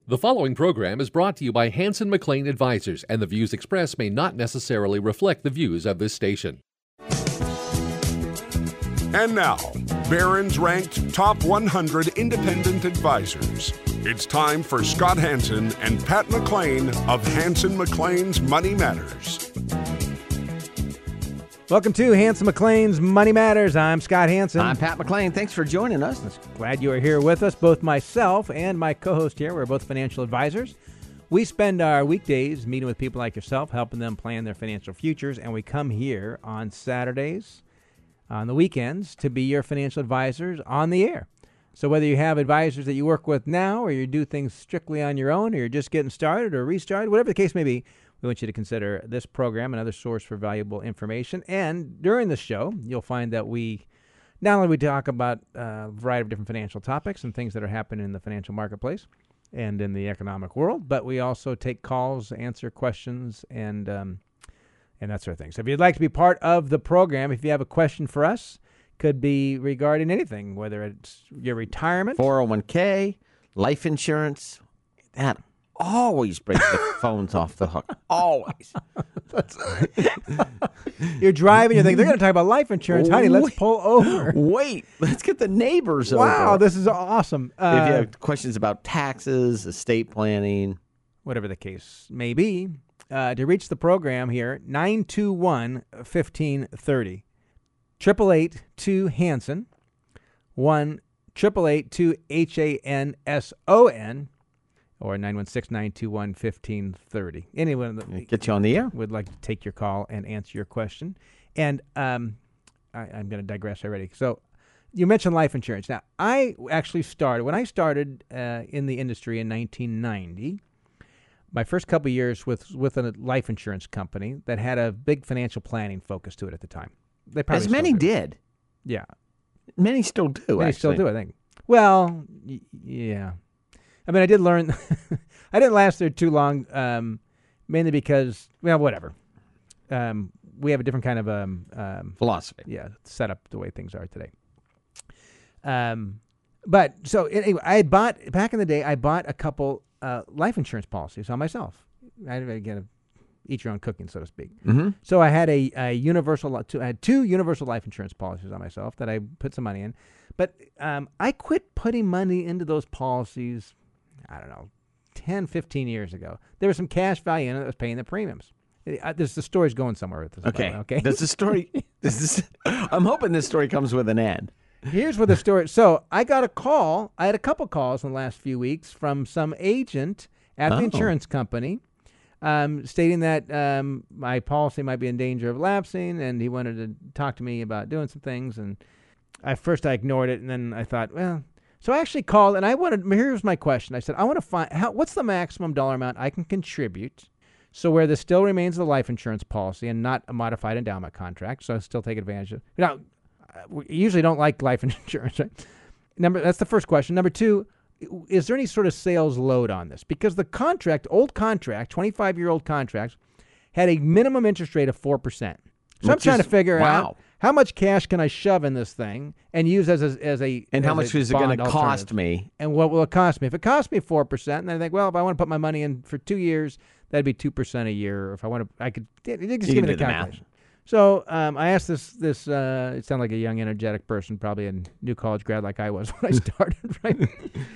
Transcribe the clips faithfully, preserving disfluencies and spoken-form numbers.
The following program is brought to you by Hanson McLean Advisors, and the views expressed may not necessarily reflect the views of this station. And now, Barron's ranked top one hundred independent advisors. It's time for Scott Hanson and Pat McLean of Hanson McLean's Money Matters. Welcome to Hanson McLean's Money Matters. I'm Scott Hanson. I'm Pat McLean. Thanks for joining us. Glad you are here with us. Both myself and my co-host here, we're both financial advisors. We spend our weekdays meeting with people like yourself, helping them plan their financial futures, and we come here on Saturdays, on the weekends, to be your financial advisors on the air. So whether you have advisors that you work with now, or you do things strictly on your own, or you're just getting started or restarted, whatever the case may be, we want you to consider this program another source for valuable information. And during the show, you'll find that we not only we talk about a variety of different financial topics and things that are happening in the financial marketplace and in the economic world, but we also take calls, answer questions, and um, and that sort of thing. So if you'd like to be part of the program, if you have a question for us, could be regarding anything, whether it's your retirement, four oh one k, life insurance, that always breaks the phones off the hook. Always. You're driving, you think, they're going to talk about life insurance. Honey, let's Wait. pull over. Wait, let's get the neighbors over. Wow, this is awesome. Uh, if you have questions about taxes, estate planning, whatever the case may be, uh, to reach the program here, nine two one, one five three zero. Triple eight two Hanson, one triple eight two H A N S O N, or nine one six nine two one one five three zero. Anyone that get you on the air. would like to take your call and answer your question. And um, I, I'm going to digress already. So you mentioned life insurance. Now, I actually started, when I started uh, in the industry in nineteen ninety, my first couple of years with, with a life insurance company that had a big financial planning focus to it at the time. They probably As many still do. did. Yeah. Many still do, Many actually. still do, I think. Well, y- yeah. I mean, I did learn. I didn't last there too long, um, mainly because, well, whatever. Um, we have a different kind of um, um, Philosophy. yeah, set up the way things are today. Um, but so anyway, I had bought back in the day. I bought a couple uh, life insurance policies on myself. I had to get a eat your own cooking, so to speak. Mm-hmm. So I had a, a universal. Two, I had two universal life insurance policies on myself that I put some money in, but um, I quit putting money into those policies. I don't know, ten, fifteen years ago. There was some cash value in it that was paying the premiums. Uh, this the story's going somewhere with this. Okay. Okay. Does the story? This is. I'm hoping this story comes with an end. Here's where the story. So I got a call. I had a couple calls in the last few weeks from some agent at Oh. the insurance company, um, stating that um, my policy might be in danger of lapsing, and he wanted to talk to me about doing some things. And at first I ignored it, and then I thought, well, so I actually called, and I wanted. Here's my question. I said, I want to find how. What's the maximum dollar amount I can contribute, so where this still remains the life insurance policy and not a modified endowment contract, so I still take advantage of. Now, we usually don't like life insurance, right? Number that's the first question. Number two, is there any sort of sales load on this? Because the contract, old contract, twenty-five year old contracts, had a minimum interest rate of four percent. So I'm Which trying is- to figure wow. out how much cash can I shove in this thing and use as a as a And as how much a is it going bond to cost alternative. me? And what will it cost me? If it costs me four percent, then I think, well, if I want to put my money in for two years, that'd be two percent a year. Or if I want to, I could it, it just You give can me the do the math. calculation. So um, I asked this this uh, it sounded like a young, energetic person, probably a new college grad like I was when I started, right?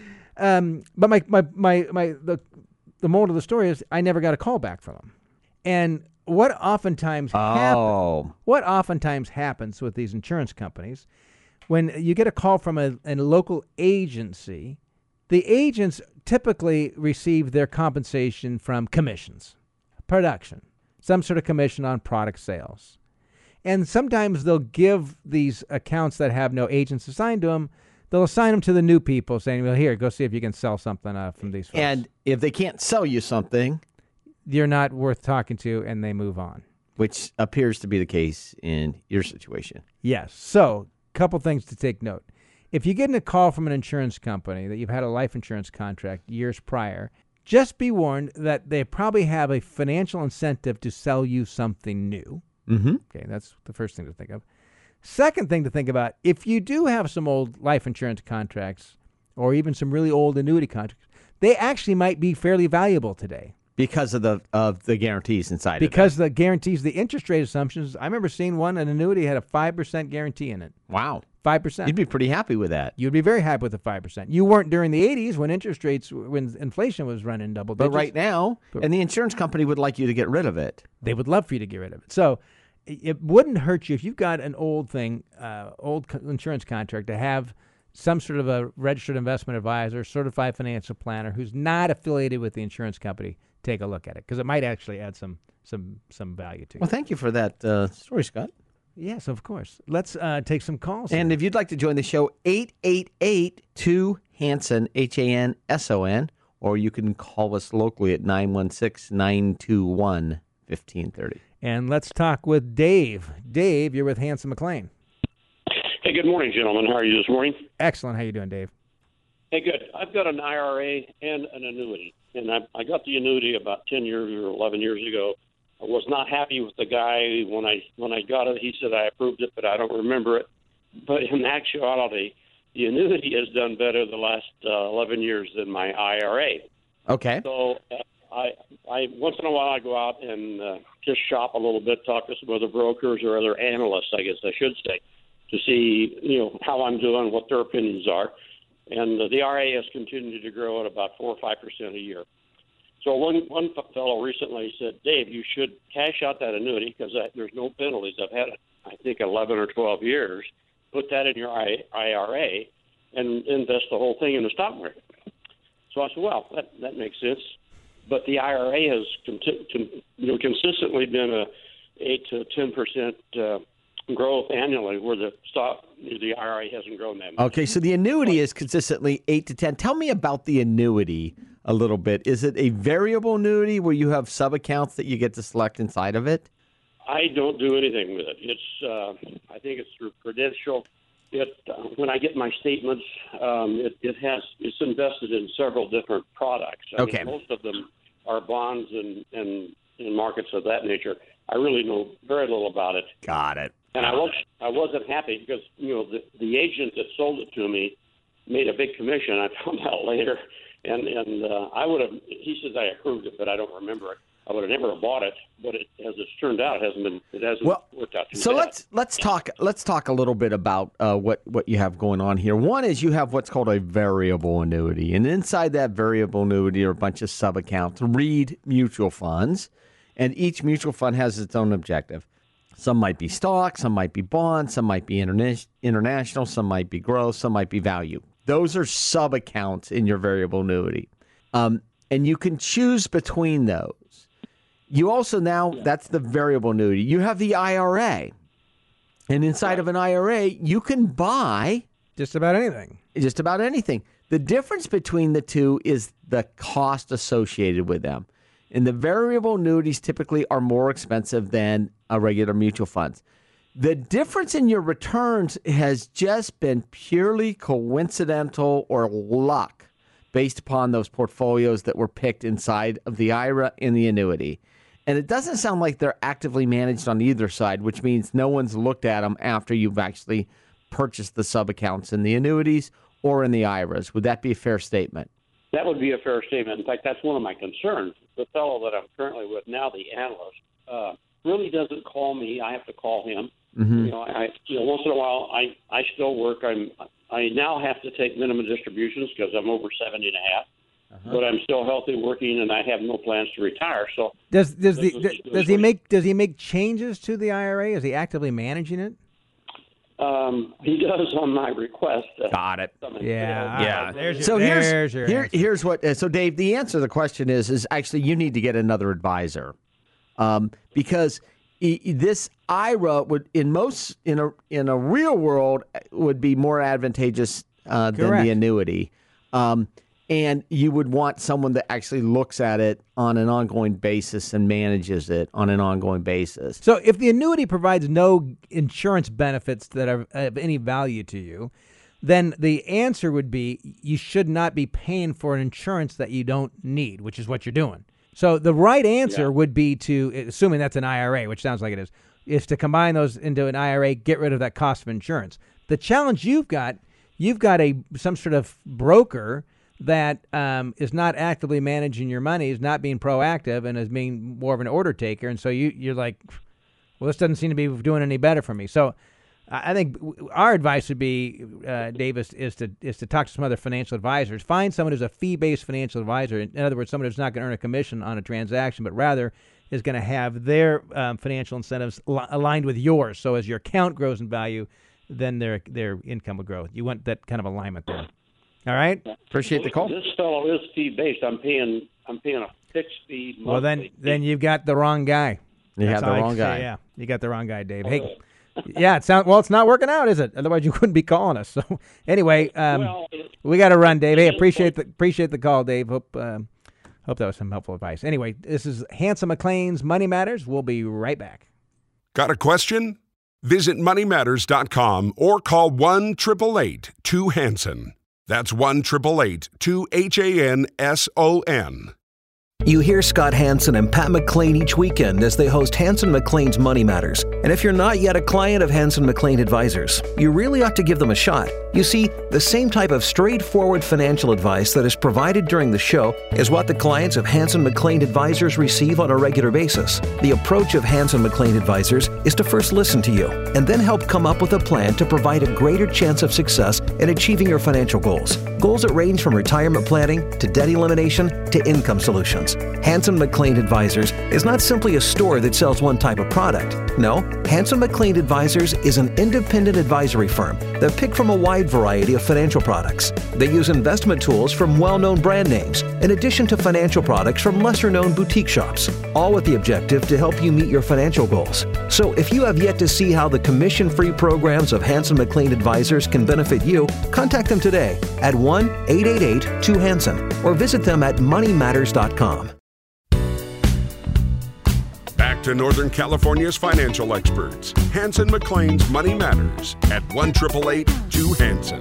um, but my my my my the the moral of the story is I never got a call back from them. And what oftentimes happens, Oh. what oftentimes happens with these insurance companies, when you get a call from a, a local agency, the agents typically receive their compensation from commissions, production, some sort of commission on product sales. And sometimes they'll give these accounts that have no agents assigned to them, they'll assign them to the new people saying, well, here, go see if you can sell something uh, from these folks. And if they can't sell you something, you're not worth talking to, and they move on. which appears to be the case in your situation. Yes. So, couple things to take note. If you get a call from an insurance company that you've had a life insurance contract years prior, just be warned that they probably have a financial incentive to sell you something new. Mm-hmm. Okay, that's the first thing to think of. Second thing to think about, if you do have some old life insurance contracts or even some really old annuity contracts, they actually might be fairly valuable today. Because of the of the guarantees inside Because of it. the guarantees, the interest rate assumptions, I remember seeing one, an annuity had a five percent guarantee in it. Wow. five percent. You'd be pretty happy with that. You'd be very happy with the five percent. You weren't during the eighties when interest rates, when inflation was running double digits. But right now, and the insurance company would like you to get rid of it. They would love for you to get rid of it. So it it wouldn't hurt you if you've got an old thing, uh, old co- insurance contract, to have some sort of a registered investment advisor, certified financial planner who's not affiliated with the insurance company take a look at it, because it might actually add some some some value to you. Well, thank you for that uh, story, Scott. Yes, of course. Let's uh, take some calls. And here. if you'd like to join the show, eight eight eight two Hanson, H A N S O N, or you can call us locally at nine one six, nine two one, one five three zero. And let's talk with Dave. Dave, you're with Hanson McLean. Hey, good morning, gentlemen. How are you this morning? Excellent. How you doing, Dave? Hey, good. I've got an I R A and an annuity, and I, I got the annuity about ten years or eleven years ago. I was not happy with the guy when I when I got it. He said I approved it, but I don't remember it. But in actuality, the annuity has done better the last uh, eleven years than my I R A. Okay. So uh, I, I once in a while I go out and uh, just shop a little bit, talk to some other brokers or other analysts, I guess I should say, to see you know how I'm doing, what their opinions are. And uh, the I R A has continued to grow at about four or five percent a year. So one one fellow recently said, Dave, you should cash out that annuity because there's no penalties. I've had it, I think, eleven or twelve years. Put that in your I R A and invest the whole thing in the stock market. So I said, well, that, that makes sense. But the I R A has conti- con- you know, consistently been a eight to ten percent uh, growth annually, where the stock, the I R A hasn't grown that much. Okay, so the annuity is consistently eight to ten. Tell me about the annuity a little bit. Is it a variable annuity where you have sub-accounts that you get to select inside of it? I don't do anything with it. It's uh, I think it's through Prudential. It uh, when I get my statements, um, it, it has it's invested in several different products. I Okay. mean, most of them are bonds and, and and markets of that nature. I really know very little about it. Got it. And I was I wasn't happy because you know the the agent that sold it to me made a big commission. I found out later, and and uh, I would have. He says I approved it, but I don't remember it. I would have never bought it, but it, as it's turned out, it hasn't been. It hasn't Well, worked out too So bad. let's let's talk let's talk a little bit about uh, what what you have going on here. One is you have what's called a variable annuity, and inside that variable annuity are a bunch of sub accounts. Read mutual funds, and each mutual fund has its own objective. Some might be stock, some might be bonds, some might be interna- international, some might be growth, some might be value. Those are sub accounts in your variable annuity, um, and you can choose between those. You also now, that's the variable annuity. You have the I R A. And inside of an I R A, you can buy Just about anything. just about anything. The difference between the two is the cost associated with them. And the variable annuities typically are more expensive than a regular mutual funds. The difference in your returns has just been purely coincidental or luck based upon those portfolios that were picked inside of the I R A and the annuity. And it doesn't sound like they're actively managed on either side, which means no one's looked at them after you've actually purchased the sub-accounts in the annuities or in the I R As. Would that be a fair statement? That would be a fair statement. In fact, that's one of my concerns. The fellow that I'm currently with now, the analyst, uh, really doesn't call me. I have to call him. Mm-hmm. You know, I you know once in a while I I still work. I'm I now have to take minimum distributions because I'm over seventy and a half. Uh-huh. But I'm still healthy, working, and I have no plans to retire. So Does does the This is- does, does he make does he make changes to the I R A? Is he actively managing it? um, he does on my request. Uh, Got it. something- Yeah. Yeah. There's your, So there's here's your here, answer. here's what. Uh, so Dave, the answer to the question is is actually you need to get another advisor, um, because e- this I R A would in most in a in a real world would be more advantageous uh, than Correct. the annuity, um, and you would want someone that actually looks at it on an ongoing basis and manages it on an ongoing basis. So if the annuity provides no insurance benefits that are of any value to you, then the answer would be you should not be paying for an insurance that you don't need, which is what you're doing. So the right answer Yeah. would be to, assuming that's an I R A, which sounds like it is, is to combine those into an I R A, get rid of that cost of insurance. The challenge you've got, you've got a some sort of broker that um, is not actively managing your money, is not being proactive, and is being more of an order taker. And so you, you're like, well, this doesn't seem to be doing any better for me. So I think our advice would be, uh, Davis, is to is to talk to some other financial advisors. Find someone who's a fee-based financial advisor. In other words, someone who's not going to earn a commission on a transaction, but rather is going to have their um, financial incentives li- aligned with yours. So as your account grows in value, then their their income will grow. You want that kind of alignment there. All right. Appreciate the call. This fellow is fee-based. I'm paying. I'm paying a fixed fee. Monthly. Well, then then you've got the wrong guy. You That's have the all I wrong can say, guy. Yeah, you got the wrong guy, Dave. Hey. Yeah, it sounds well. It's not working out, is it? Otherwise, you wouldn't be calling us. So, anyway, um, Well, we got to run, Dave. Hey, appreciate the appreciate the call, Dave. Hope uh, hope that was some helpful advice. Anyway, this is Hanson McClain's Money Matters. We'll be right back. Got a question? Visit money matters dot com or call one eight eight eight two Hanson. That's one eight eight eight two H A N S O N. You hear Scott Hanson and Pat McClain each weekend as they host Hanson McClain's Money Matters. And if you're not yet a client of Hanson McClain Advisors, you really ought to give them a shot. You see, the same type of straightforward financial advice that is provided during the show is what the clients of Hanson McClain Advisors receive on a regular basis. The approach of Hanson McClain Advisors is to first listen to you and then help come up with a plan to provide a greater chance of success in achieving your financial goals. Goals that range from retirement planning to debt elimination to income solutions. Hanson McClain Advisors is not simply a store that sells one type of product. No, Hanson McClain Advisors is an independent advisory firm that pick from a wide variety of financial products. They use investment tools from well-known brand names, in addition to financial products from lesser-known boutique shops, all with the objective to help you meet your financial goals. So if you have yet to see how the commission-free programs of Hanson McClain Advisors can benefit you, contact them today at one eight eight eight two Hanson or visit them at money matters dot com. Back to Northern California's financial experts, Hanson McClain's Money Matters at one eight eight eight two Hanson.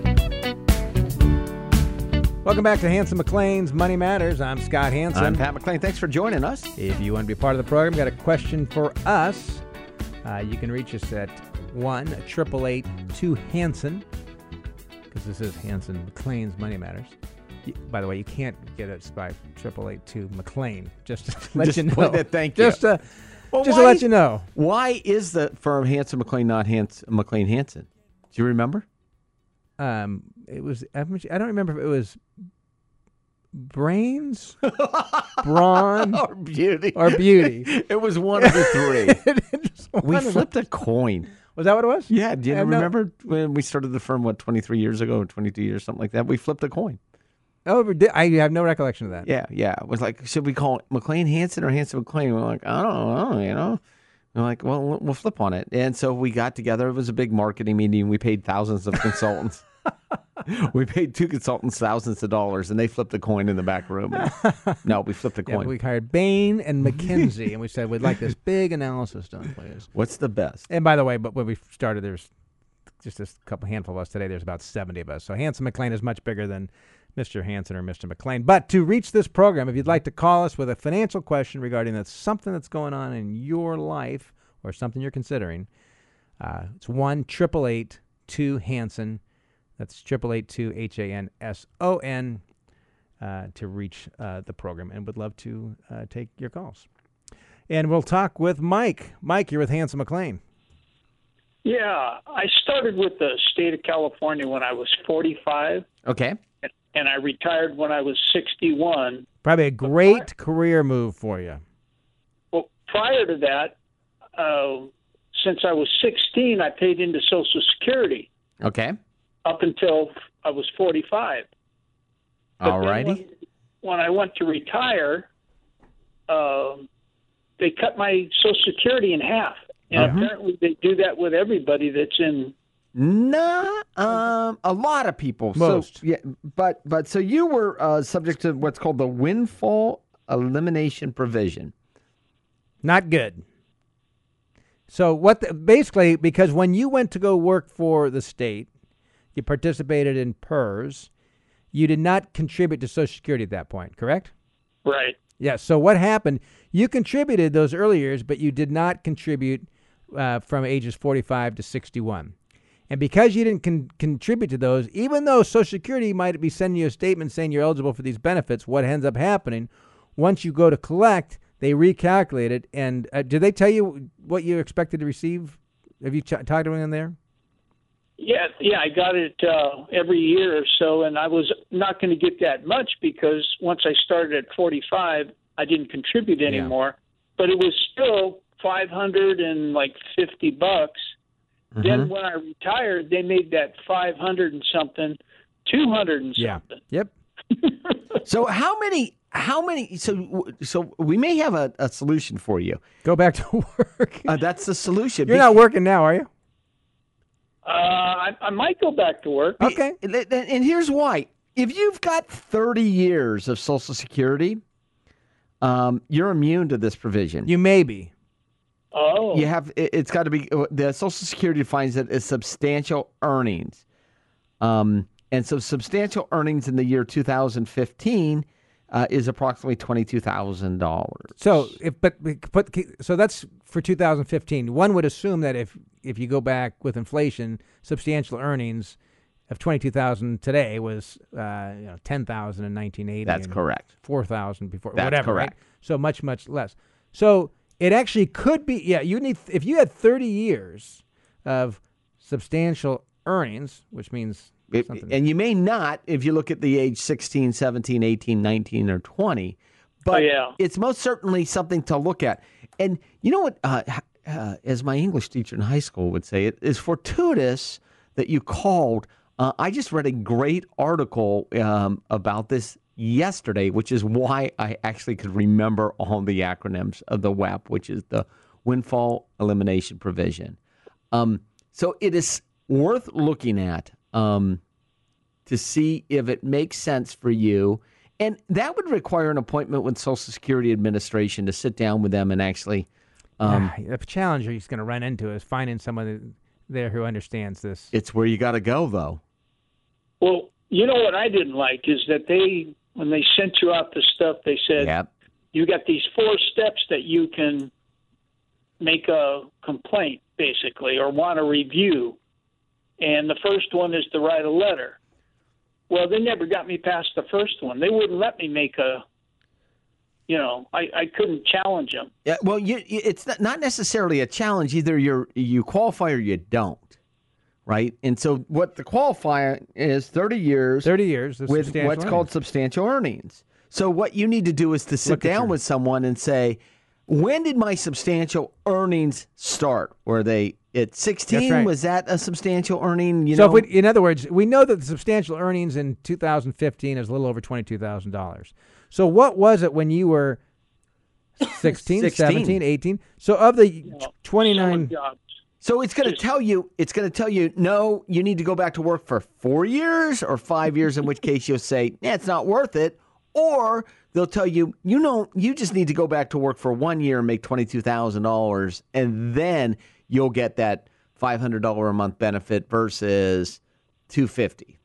Welcome back to Hanson McClain's Money Matters. I'm Scott Hanson. I'm Pat McClain. Thanks for joining us. If you want to be part of the program, got a question for us, uh, you can reach us at one eight eight eight two Hanson, because this is Hanson McClain's Money Matters. You, by the way, you can't get us by eight eight eight two McClain. Just to let Just you know. point that, thank you. Just to, Well, just to why- let you know. Why is the firm Hanson McClain not Hans, McClain Hanson? Do you remember? Um, it was. I don't remember if it was brains, brawn, Or beauty. or beauty. It was one of the three. Just We one of them. flipped a coin. Was that what it was? Yeah, do you I have no- remember when we started the firm, what, twenty-three years ago or twenty-two years, something like that? We flipped a coin. Oh, we did- I have no recollection of that. Yeah, yeah. It was like, should we call it McClain Hanson or Hanson McClain? We're like, I don't know, you know. We're like, well, we'll we'll flip on it. And so we got together. It was a big marketing meeting. We paid thousands of consultants. We paid two consultants thousands of dollars, and they flipped the coin in the back room. No, we flipped the Yeah, coin. we hired Bain and McKinsey, and we said we'd like this big analysis done, please. What's the best? And by the way, but when we started, there's just a couple handful of us. Today, there's about seventy of us. So Hanson McClain is much bigger than Mister Hanson or Mister McClain. But to reach this program, if you'd like to call us with a financial question regarding that something that's going on in your life or something you're considering, uh, it's one eight eight eight two Hanson. That's eight eight eight two H A N S O N uh, to reach uh, the program, and would love to uh, take your calls. And we'll talk with Mike. Mike, you're with Hanson McClain. Yeah, I started with the state of California when I was forty-five, Okay. and I retired when I was sixty-one. Probably a great career move for you. Well, prior to that, uh, since I was sixteen, I paid into Social Security Okay. up until I was forty-five. But All then righty. When, when I went to retire, uh, they cut my Social Security in half. And Uh-huh. apparently they do that with everybody that's in. Nah, um, a lot of people. Most. So, yeah, but but so you were uh, subject to what's called the windfall elimination provision. Not good. So what? The, basically, because when you went to go work for the state, you participated in P E R S. You did not contribute to Social Security at that point, correct? Right. Yeah. So what happened? You contributed those early years, but you did not contribute uh, from ages forty-five to sixty-one. And because you didn't con- contribute to those, even though Social Security might be sending you a statement saying you're eligible for these benefits, what ends up happening, once you go to collect, they recalculate it. And uh, did they tell you what you expected to receive? Have you ch- talked to anyone there? Yeah, yeah, I got it uh, every year or so, and I was not going to get that much because once I started at forty-five, I didn't contribute anymore. Yeah. But it was still five hundred and like fifty bucks. Mm-hmm. Then when I retired, they made that five hundred and something, two hundred and yeah. something. Yep. So how many? How many? So so we may have a, a solution for you. Go back to work. Uh, that's the solution. You're Be- not working now, are you? Uh, I, I might go back to work. Okay. And here's why. If you've got thirty years of Social Security, um, you're immune to this provision. You may be. Oh. You have. It's got to be. The Social Security defines it as substantial earnings. Um, and so substantial earnings in the year two thousand fifteen uh, is approximately twenty-two thousand dollars. So if but but so that's for two thousand fifteen. One would assume that if if you go back with inflation, substantial earnings of twenty-two thousand today was uh, you know ten thousand in nineteen eighty. That's and correct. Four thousand before. That's whatever, correct. Right? So much much less. So it actually could be. Yeah, you need if you had thirty years of substantial earnings, which means. It, and you may not if you look at the age sixteen, seventeen, eighteen, nineteen, or twenty. But oh, yeah. It's most certainly something to look at. And you know what, uh, uh, as my English teacher in high school would say, it is fortuitous that you called. Uh, I just read a great article um, about this yesterday, which is why I actually could remember all the acronyms of the W E P, which is the Windfall Elimination Provision. Um, so it is worth looking at. Um, to see if it makes sense for you. And that would require an appointment with Social Security Administration to sit down with them and actually... Um, yeah, the challenge he's going to run into is finding someone there who understands this. It's where you got to go, though. Well, you know what I didn't like is that they, when they sent you out the stuff, they said, yep. You got these four steps that you can make a complaint, basically, or want a review. And the first one is to write a letter. Well, they never got me past the first one. They wouldn't let me make a, you know, I, I couldn't challenge them. Yeah, well, you, it's not necessarily a challenge. Either you're, you qualify or you don't, right? And so what the qualifier is thirty years. thirty years of with what's earnings. called substantial earnings. So what you need to do is to sit Look down your... with someone and say, when did my substantial earnings start? Were they at sixteen? Right. Was that a substantial earning? You so, know? if we, in other words, we know that the substantial earnings in two thousand fifteen is a little over twenty-two thousand dollars. So, what was it when you were sixteen, sixteen. seventeen, eighteen? So, of the twenty-nine. So it's going to tell you. It's going to tell you. No, you need to go back to work for four years or five years. In which case, you'll say, "Yeah, it's not worth it." Or they'll tell you, you know, you just need to go back to work for one year and make twenty-two thousand dollars, and then you'll get that five hundred dollars a month benefit versus two hundred fifty dollars.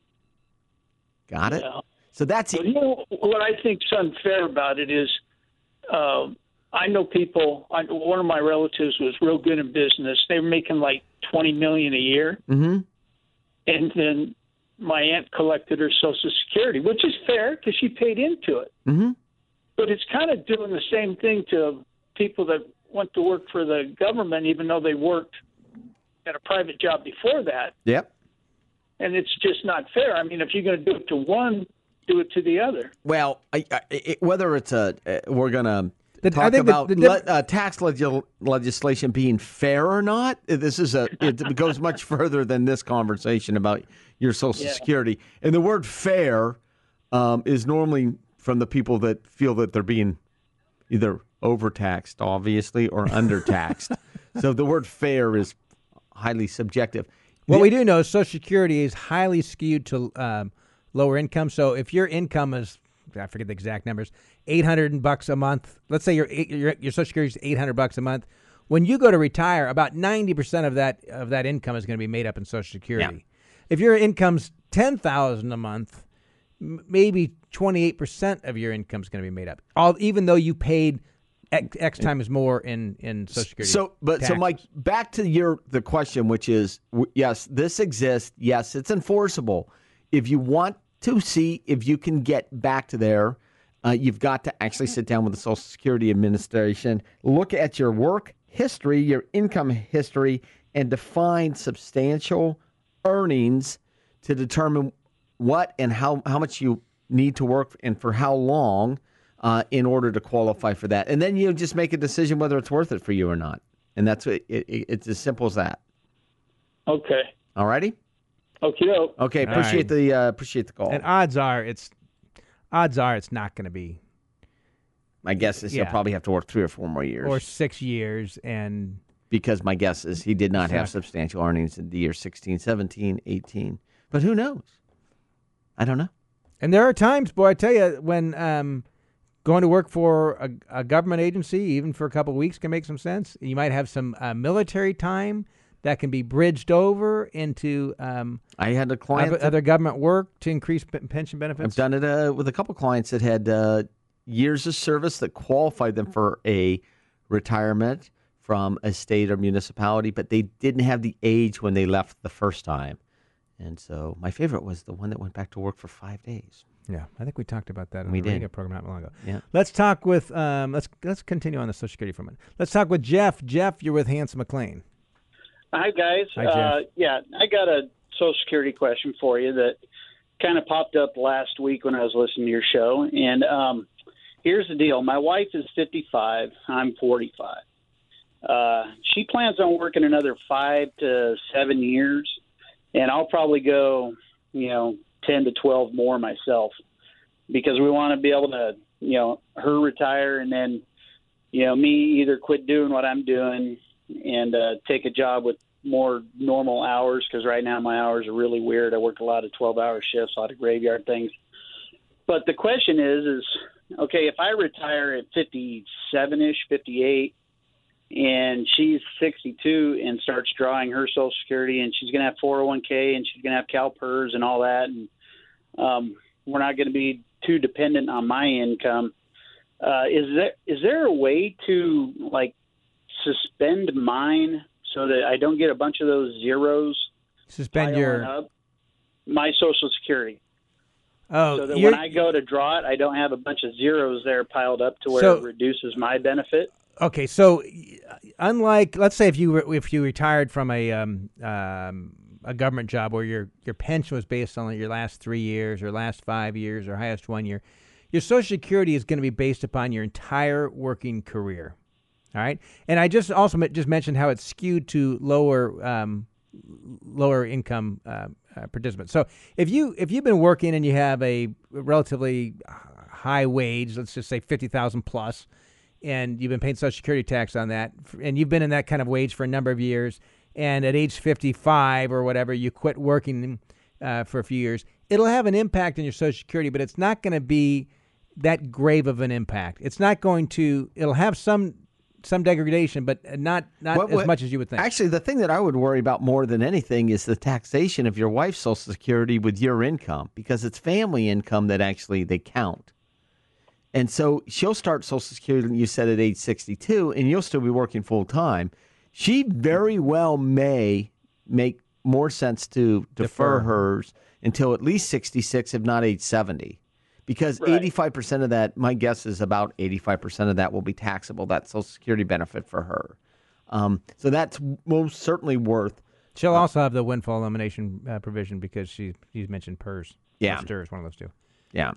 Got it? Yeah. So that's well, it. You know, what I think's unfair about it is uh, I know people, I, one of my relatives was real good in business. They were making like twenty million dollars a year. Mm-hmm. And then my aunt collected her Social Security, which is fair because she paid into it. Mm-hmm. But it's kind of doing the same thing to people that went to work for the government, even though they worked at a private job before that. Yep. And it's just not fair. I mean, if you're going to do it to one, do it to the other. Well, I, I, it, whether it's a, uh, we're going to The- I talk think the- about the le- diff- uh, tax legis- legislation being fair or not. This is a it goes much further than this conversation about your Social Yeah. Security. And the word fair um, is normally from the people that feel that they're being either overtaxed, obviously, or undertaxed. So the word fair is highly subjective. What The- we do know is Social Security is highly skewed to um, lower income. So if your income is, I forget the exact numbers, eight hundred bucks a month. Let's say your your, your Social Security is eight hundred bucks a month. When you go to retire, about ninety percent of that of that income is going to be made up in Social Security. Yeah. If your income's ten thousand a month, m- maybe twenty eight percent of your income is going to be made up. All even though you paid X, X times more in, in Social Security. So, but taxes. so, Mike, back to your the question, which is w- yes, this exists. Yes, it's enforceable. If you want to see if you can get back to there, uh, you've got to actually sit down with the Social Security Administration, look at your work history, your income history, and define substantial earnings to determine what and how, how much you need to work and for how long uh, in order to qualify for that. And then you just make a decision whether it's worth it for you or not. And that's it, it, it's as simple as that. Okay. All righty? Okay. Okay, All appreciate right. the uh, appreciate the call. And odds are it's odds are it's not going to be My guess is Yeah. he'll probably have to work three or four more years. or six years. And because my guess is he did not have Exactly. substantial earnings in the year sixteen, seventeen, eighteen. But who knows? I don't know. and there are times, boy, I tell you, when um, going to work for a, a government agency, even for a couple of weeks, can make some sense. You might have some uh, military time that can be bridged over into um, I had a client. other, other government work to increase p- pension benefits. I've done it uh, with a couple clients that had uh, years of service that qualified them for a retirement from a state or municipality, but they didn't have the age when they left the first time. And so my favorite was the one that went back to work for five days. Yeah, I think we talked about that on We the radio did. program not long ago. Yeah. Let's talk with um, let's let's continue on the Social Security for a minute. Let's talk with Jeff. Jeff, you're with Hanson McLean. Hi, guys. Hi, Jeff. Uh, yeah, I got a Social Security question for you that kind of popped up last week when I was listening to your show. And um, here's the deal. My wife is fifty-five. I'm forty-five. Uh, she plans on working another five to seven years, and I'll probably go, you know, ten to twelve more myself because we want to be able to, you know, her retire and then, you know, me either quit doing what I'm doing and uh, take a job with more normal hours because right now my hours are really weird. I work a lot of twelve-hour shifts, a lot of graveyard things. But the question is, is okay, if I retire at fifty-seven-ish, fifty-eight, and she's sixty-two and starts drawing her Social Security, and she's going to have four oh one k, and she's going to have CalPERS and all that, and um, we're not going to be too dependent on my income. Uh, is there is there a way to, like, suspend mine so that I don't get a bunch of those zeros Suspend piling your up my Social Security? oh So that you're- when I go to draw it, I don't have a bunch of zeros there piled up to where So- it reduces my benefit. Okay, so unlike, let's say if you were- if you retired from a um, um, a government job where your your pension was based on your last three years or last five years or highest one year, your Social Security is going to be based upon your entire working career. All right, and I just also just mentioned how it's skewed to lower um, lower income uh, uh, participants. So if you if you've been working and you have a relatively high wage, let's just say fifty thousand plus, and you've been paying Social Security tax on that, and you've been in that kind of wage for a number of years, and at age fifty-five or whatever, you quit working uh, for a few years, it'll have an impact on your Social Security, but it's not going to be that grave of an impact. It's not going to, it'll have some some degradation, but not not What- as what- much as you would think. Actually, the thing that I would worry about more than anything is the taxation of your wife's Social Security with your income, because it's family income that actually they count. And so she'll start Social Security, you said, at age sixty-two, and you'll still be working full time. She very well may make more sense to defer, Defer. hers until at least sixty-six, if not age seventy. Because Right. eighty-five percent of that, my guess is about eighty-five percent of that will be taxable, that Social Security benefit for her. Um, so that's most certainly worth. She'll also have the windfall elimination uh, provision because she she's mentioned PERS. Yeah. Or STIRS, one of those two. Yeah.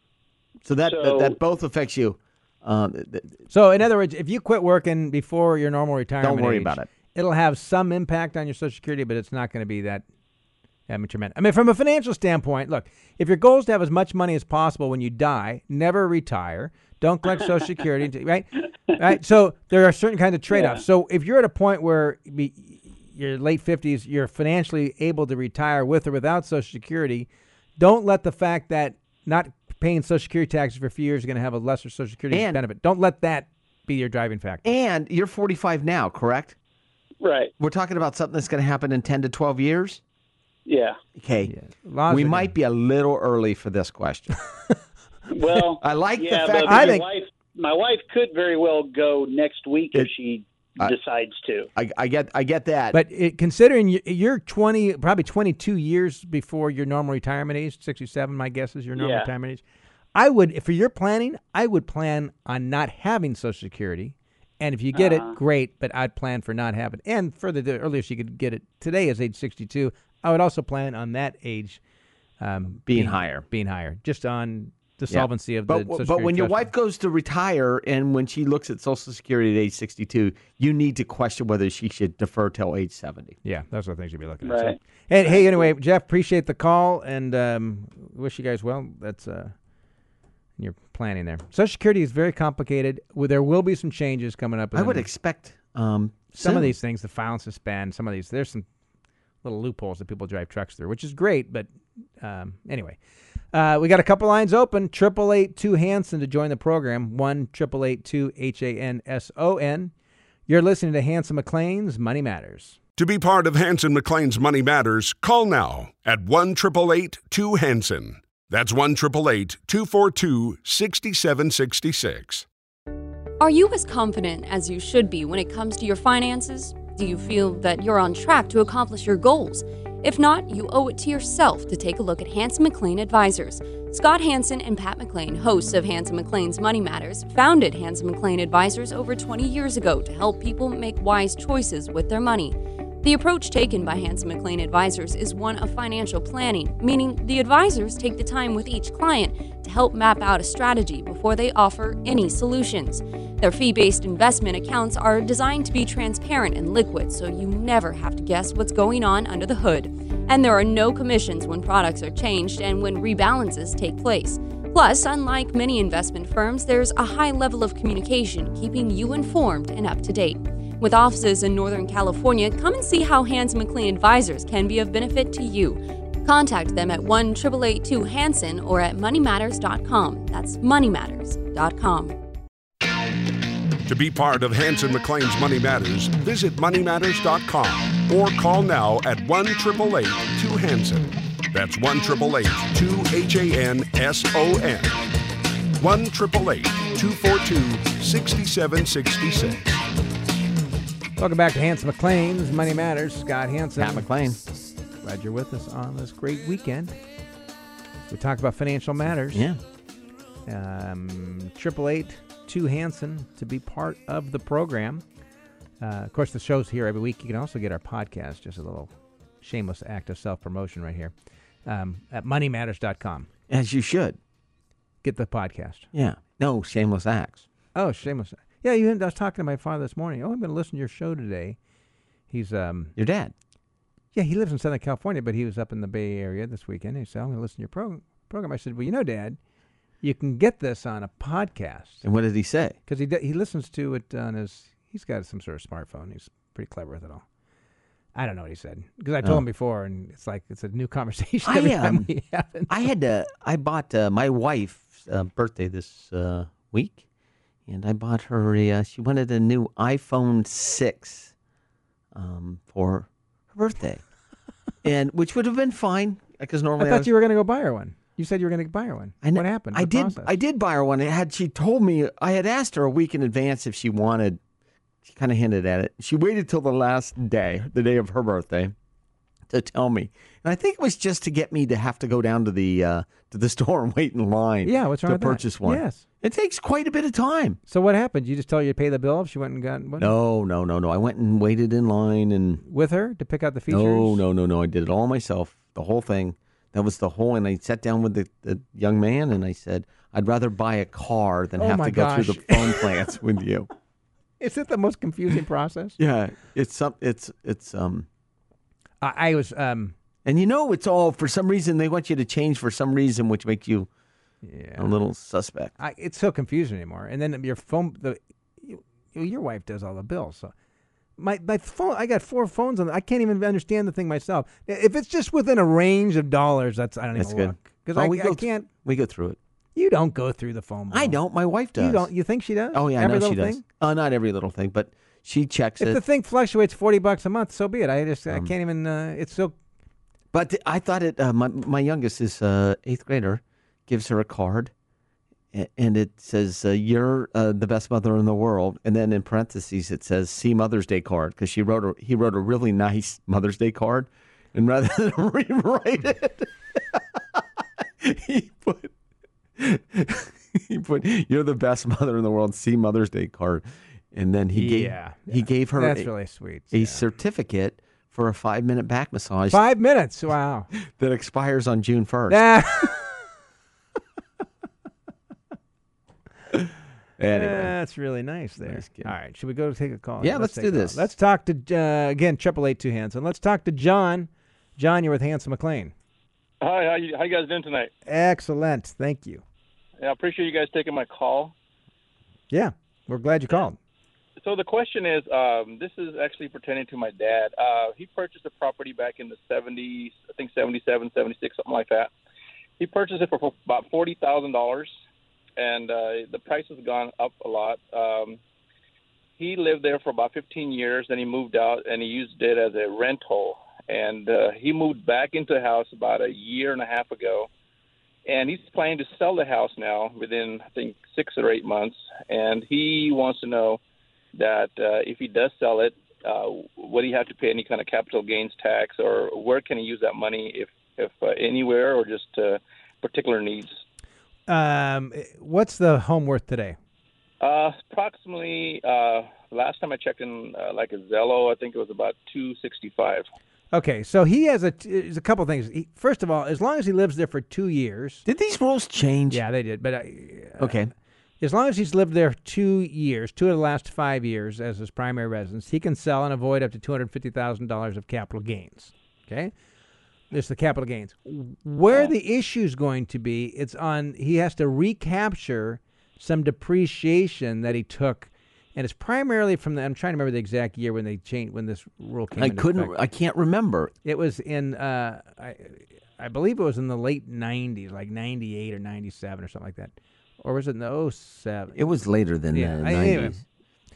So that So- that, that both affects you. Um, th- th- So, in other words, if you quit working before your normal retirement Don't worry age, about it. It'll have some impact on your Social Security, but it's not going to be that that much tremendous. I mean, from a financial standpoint, look, if your goal is to have as much money as possible when you die, never retire, don't collect Social Security, until- right? Right. So there are certain kinds of trade-offs. Yeah. So if you're at a point where be, your late fifties, you're financially able to retire with or without Social Security, don't let the fact that not paying Social Security taxes for a few years is going to have a lesser Social Security And- benefit. Don't let that be your driving factor. and you're forty-five now, correct? Right. We're talking about something that's going to happen in ten to twelve years? Yeah. Okay. Laws We are might gonna- be a little early for this question. Well, I like the yeah, fact but I my think- wife, my wife could very well go next week if It- she I- decides to. I, I get I get that. But it, considering you- you're twenty, probably twenty-two years before your normal retirement age, sixty-seven, my guess is your normal Yeah. retirement age. I would, for your planning, I would plan on not having Social Security. And if you get Uh-huh. it, great, but I'd plan for not having. And further, the earliest you could get it today is age sixty-two. I would also plan on that age um, Being higher. being higher, just on the Yeah. solvency of but the Social but Security when your trust wife fund. goes to retire and when she looks at Social Security at age sixty-two, you need to question whether she should defer till age seventy. Yeah, those are the things you'd be looking at. So- Right. Hey, hey, anyway, Jeff, appreciate the call and um, wish you guys well. That's uh, your planning there. Social Security is very complicated. Well, there will be some changes coming up. I would in expect um, some soon. of these things, the file and suspend. Some of these, there's some little loopholes that people drive trucks through, which is great. But um, anyway, uh, we got a couple lines open. Triple eight two Hanson to join the program. One triple eight two H A N S O N. You're listening to Hanson McLean's Money Matters. To be part of Hanson McLean's Money Matters, call now at one eight eight eight two Hanson. That's one eight eight eight two four two six seven six six. Are you as confident as you should be when it comes to your finances? Do you feel that you're on track to accomplish your goals? If not, you owe it to yourself to take a look at Hanson McLean Advisors. Scott Hanson and Pat McLean, hosts of Hanson McLean's Money Matters, founded Hanson McLean Advisors over twenty years ago to help people make wise choices with their money. The approach taken by Hanson McLean Advisors is one of financial planning, meaning the advisors take the time with each client to help map out a strategy before they offer any solutions. Their fee-based investment accounts are designed to be transparent and liquid, so you never have to guess what's going on under the hood. And there are no commissions when products are changed and when rebalances take place. Plus, unlike many investment firms, there's a high level of communication, keeping you informed and up to date. With offices in Northern California, come and see how Hanson McLean Advisors can be of benefit to you. Contact them at one eight eight eight two Hanson or at money matters dot com. That's money matters dot com. To be part of Hanson McLean's Money Matters, visit money matters dot com or call now at one eight eight eight two Hanson. That's one eight eight eight two H A N S O N. one eight eight eight two four two six seven six six. Welcome back to Hanson McLean's Money Matters. Scott Hanson. Pat McLean. Glad you're with us on this great weekend. We talk about financial matters. Yeah. Um, triple eight two Hanson to be part of the program. Uh, of course, the show's here every week. You can also get our podcast, just a little shameless act of self-promotion right here, um, at money matters dot com. As you should. Get the podcast. Yeah. No shameless acts. Oh, shameless. Yeah, you, I was talking to my father this morning. Oh, I'm going to listen to your show today. He's, um, Your dad. yeah, he lives in Southern California, but he was up in the Bay Area this weekend. He said, I'm going to listen to your pro- program. I said, well, you know, Dad, you can get this on a podcast. And what did he say? Because he, d- he listens to it on his, he's got some sort of smartphone. He's pretty clever with it all. I don't know what he said. Because I told Oh. him before, and it's like, it's a new conversation I, every time um, we have it. I had to, I bought uh, my wife's uh, birthday this uh, week. And I bought her a, uh, she wanted a new iPhone six um, for her birthday. and which would have been fine. Because I normally I, thought was, you were going to go buy her one. You said you were going to buy her one. I kn- What happened? I The did. process? I did buy her one. Had she told me, I had asked her a week in advance if she wanted. She kind of hinted at it. She waited till the last day, the day of her birthday, to tell me. And I think it was just to get me to have to go down to the uh, to the store and wait in line. Yeah, what's wrong to with that? purchase one? Yes. It takes quite a bit of time. So what happened? You just tell her you pay the bill if she went and got one? No, no, no, no. I went and waited in line and With her to pick out the features? no, no, no, no. I did it all myself, the whole thing. That was the whole. And I sat down with the, the young man and I said, I'd rather buy a car than Oh have my to go through gosh. the phone plans with you. Is it the most confusing process? Yeah, it's some. It's it's um. I, I was, um, And you know, it's all for some reason they want you to change for some reason, which makes you yeah. a little suspect. I, it's so confusing anymore. And then your phone, the you, your wife does all the bills. So my my phone, I got four phones on. I can't even understand the thing myself. If it's just within a range of dollars, that's I don't That's even good. look because Oh, I, we I go th- can't. We go through it. You don't go through the phone bill. I don't. My wife does. You don't. You think she does? Oh yeah, I Every know she little does. thing? Oh, not every little thing, but she checks If it. the thing fluctuates forty bucks a month, so be it. I just I Um, can't even. Uh, it's so. But th- I thought it. Uh, my my youngest is uh, eighth grader, gives her a card, a- and it says, uh, you're uh, the best mother in the world. And then in parentheses, it says, see Mother's Day card, because she wrote a, he wrote a really nice Mother's Day card. And rather than rewrite it, he put, he put, you're the best mother in the world, see Mother's Day card. And then he gave, Yeah. he gave her That's a, really sweet. a Yeah. certificate for a five-minute back massage Five minutes. Wow. that expires on June first. Ah. Anyway. That's really nice there. Nice kid. All right. Should we go take a call? Yeah, let's take do a call. this. Let's talk to, uh, again, triple eight two Hanson. Let's talk to John. John, you're with Hanson McLean. Hi, how you, how you guys doing tonight? Excellent. Thank you. Yeah, I appreciate you guys taking my call. Yeah, we're glad you called. So the question is, um, this is actually pertaining to my dad. Uh, he purchased a property back in the seventies, I think seventy-seven, seventy-six, something like that. He purchased it for, for about forty thousand dollars, and uh, the price has gone up a lot. Um, he lived there for about fifteen years, then he moved out, and he used it as a rental. And uh, he moved back into the house about a year and a half ago. And he's planning to sell the house now within, I think, six or eight months. And he wants to know that uh, if he does sell it, uh, would he have to pay any kind of capital gains tax, or where can he use that money, if, if uh, anywhere, or just uh, particular needs? Um, what's the home worth today? Uh, approximately, uh, last time I checked in, uh, like a Zillow, I think it was about two sixty-five. Okay, so he has a, there's a couple things. He, first of all, as long as he lives there for two years. Did these rules change? Yeah, they did. But uh, Okay. as long as he's lived there two years, two of the last five years as his primary residence, he can sell and avoid up to two hundred fifty thousand dollars of capital gains. Okay? There's the capital gains. Where the issue is going to be, it's on, he has to recapture some depreciation that he took. And it's primarily from the, I'm trying to remember the exact year when they changed, when this rule came I into couldn't, effect. I can't remember. It was in, uh, I, I believe it was in the late nineties, like ninety-eight or ninety-seven or something like that. Or was it in the oh seven? It was later than Yeah, the I- anyway. nineties.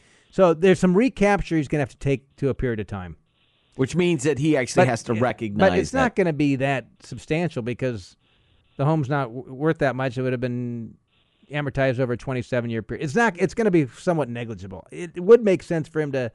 So there's some recapture he's going to have to take to a period of time. Which means that he actually has to recognize But it's that. not going to be that substantial because the home's not w- worth that much. It would have been amortized over a twenty-seven year period. It's not. It's going to be somewhat negligible. It, it would make sense for him to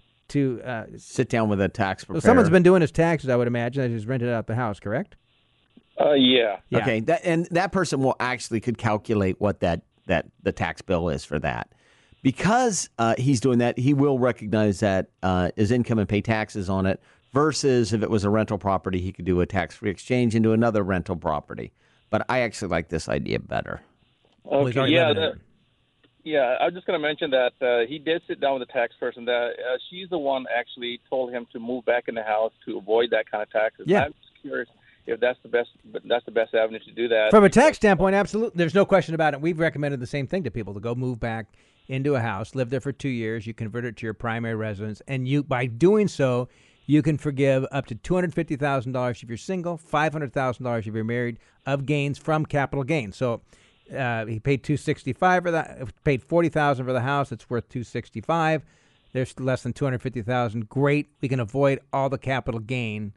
to uh, sit down with a tax preparer. Well, someone's been doing his taxes, I would imagine, that he's rented out the house. Correct? Uh, yeah. Yeah. Okay, that, and that person will actually could calculate what that, that the tax bill is for that. Because uh, he's doing that, he will recognize that uh, his income and pay taxes on it, versus if it was a rental property, he could do a tax-free exchange into another rental property. But I actually like this idea better. Well, he's Okay, already yeah, living that, there. yeah. I was just going to mention that uh, he did sit down with the tax person. That uh, she's the one actually told him to move back in the house to avoid that kind of taxes. Yeah. I'm just curious if that's the best. That's the best avenue to do that. From a tax standpoint, absolutely. There's no question about it. We've recommended the same thing to people, to go move back into a house, live there for two years. You convert it to your primary residence. And you, by doing so, you can forgive up to two hundred fifty thousand dollars if you're single, five hundred thousand dollars if you're married, of gains from capital gains. So uh, he paid two hundred sixty-five thousand dollars for that, paid forty thousand dollars for the house. It's worth two hundred sixty-five thousand dollars. There's less than two hundred fifty thousand dollars. Great. We can avoid all the capital gain.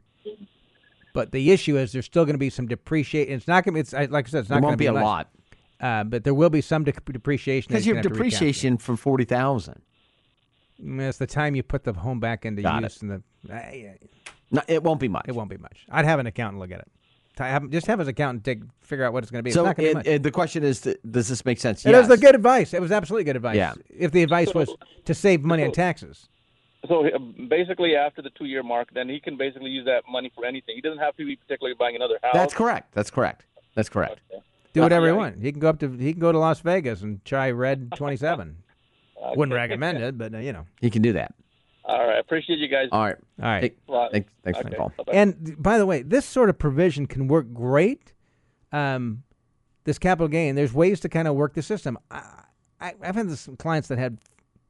But the issue is there's still going to be some depreciation. It's not going to be, it's, like I said, it's not There going won't to be a much. lot. Uh, but there will be some de- depreciation. Because that you he's have gonna have to recapture. depreciation from forty thousand Mm, It's the time you put the home back into Got use. And the, uh, yeah, No, it won't be much. it won't be much. I'd have an accountant look at it. T- have- Just have his accountant take, figure out what it's going to be. So it's not going to be it, much. it- the question is, th- does this make sense? It Yes. was the good advice. It was absolutely good advice. Yeah. If the advice was to save money on taxes. So uh, basically, after the two-year mark, then he can basically use that money for anything. He doesn't have to be particularly buying another house. That's correct. That's correct. That's correct. Okay. Do whatever Yeah. he wants. He can go up to he can go to Las Vegas and try Red twenty-seven. Okay. Wouldn't recommend it, but uh, you know. He can do that. All right. Appreciate you guys. All right. All right. Hey, Well, thanks, thanks for okay. the call. Bye-bye. And by the way, this sort of provision can work great. Um, this capital gain, there's ways to kind of work the system. I, I, I've had some clients that had,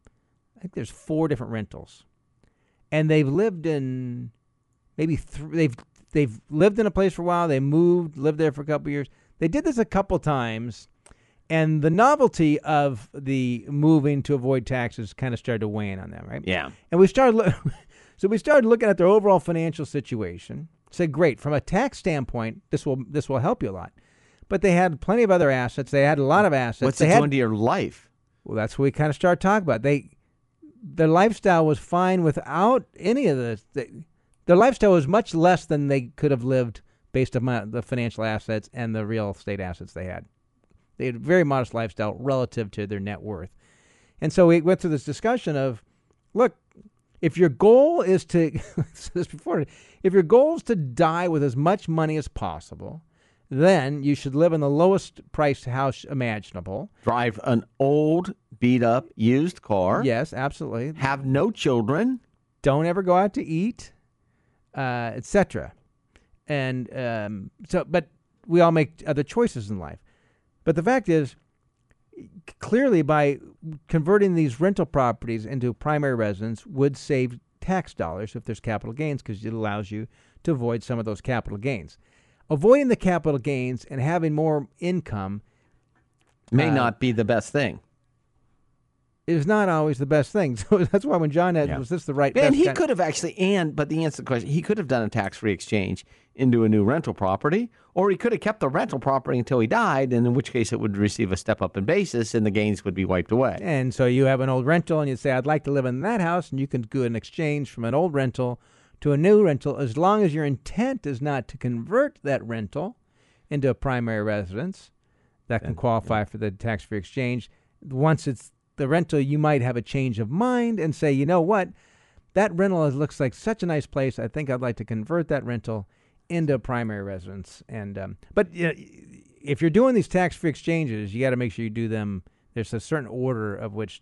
I think there's four different rentals, and they've lived in maybe th- they've they've lived in a place for a while. They moved, lived there for a couple of years. They did this a couple times, and the novelty of the moving to avoid taxes kind of started to wane on them, right? Yeah. And we started, lo- so we started looking at their overall financial situation. Said, great, from a tax standpoint, this will this will help you a lot. but they had plenty of other assets. They had a lot of assets. What's they it had, doing to your life? Well, that's what we kind of started talking about. They, their lifestyle was fine without any of this. They, their lifestyle was much less than they could have lived based on the financial assets and the real estate assets they had. They had a very modest lifestyle relative to their net worth. And so we went through this discussion of, look, if your goal is to, this before, if your goal is to die with as much money as possible, then you should live in the lowest priced house imaginable. Drive an old, beat-up, used car. Yes, absolutely. Have no children. Don't ever go out to eat, uh, et cetera. And um, so, but we all make other choices in life. But the fact is, clearly by converting these rental properties into primary residence would save tax dollars if there's capital gains, because it allows you to avoid some of those capital gains. Avoiding the capital gains and having more income may uh, not be the best thing. Is not always the best thing. So that's why when John had, yeah. was this the right? And best he kind? could have actually, and but the answer to the question, he could have done a tax-free exchange into a new rental property, or he could have kept the rental property until he died, and in which case it would receive a step up in basis, and the gains would be wiped away. And so you have an old rental, and you say, "I'd like to live in that house," and you can do an exchange from an old rental to a new rental, as long as your intent is not to convert that rental into a primary residence. That can qualify for the tax-free exchange. Once it's the rental, you might have a change of mind and say, you know what, that rental is, looks like such a nice place. I think I'd like to convert that rental into a primary residence. And um, but you know, if you're doing these tax-free exchanges, you got to make sure you do them. There's a certain order of which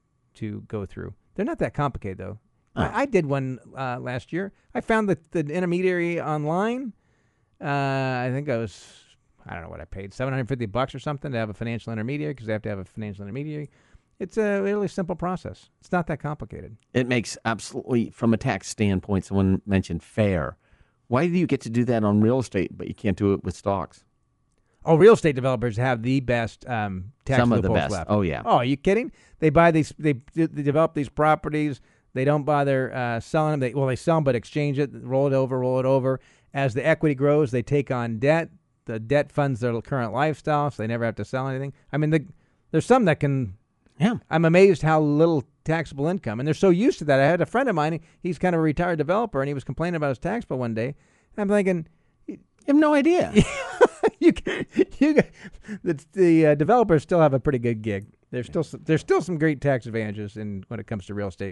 to go through. They're not that complicated, though. Oh. I, I did one uh, last year. I found the, the intermediary online. Uh, I think I was, I don't know what I paid, seven hundred fifty bucks or something to have a financial intermediary, because they have to have a financial intermediary. It's a really simple process. It's not that complicated. It makes absolutely, from a tax standpoint, someone mentioned fair. Why do you get to do that on real estate, but you can't do it with stocks? Oh, real estate developers have the best um, tax Some of the loopholes best. left. Oh, yeah. Oh, are you kidding? They buy these, they, they develop these properties. They don't bother uh, selling them. They, well, they sell them, but exchange it, roll it over, roll it over. As the equity grows, they take on debt. The debt funds their current lifestyle, so they never have to sell anything. I mean, the, there's some that can... Yeah, I'm amazed how little taxable income, and they're so used to that. I had a friend of mine; he's kind of a retired developer, and he was complaining about his tax bill one day. And I'm thinking, you have no idea. you, you, the, the uh, developers still have a pretty good gig. There's still some, there's still some great tax advantages in when it comes to real estate.